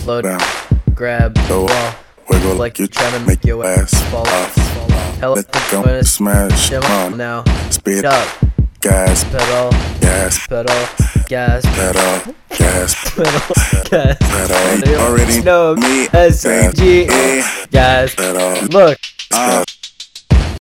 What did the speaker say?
Load, down, grab, go wall, wiggle like you trying to make your ass fall off. Hell, Let the gun smash on now. Speed Up, gas, pedal, gas, pedal, gas, pedal, gas, pedal, gas. pedal. You already know me, SG, gas. pedal. Look. Stop.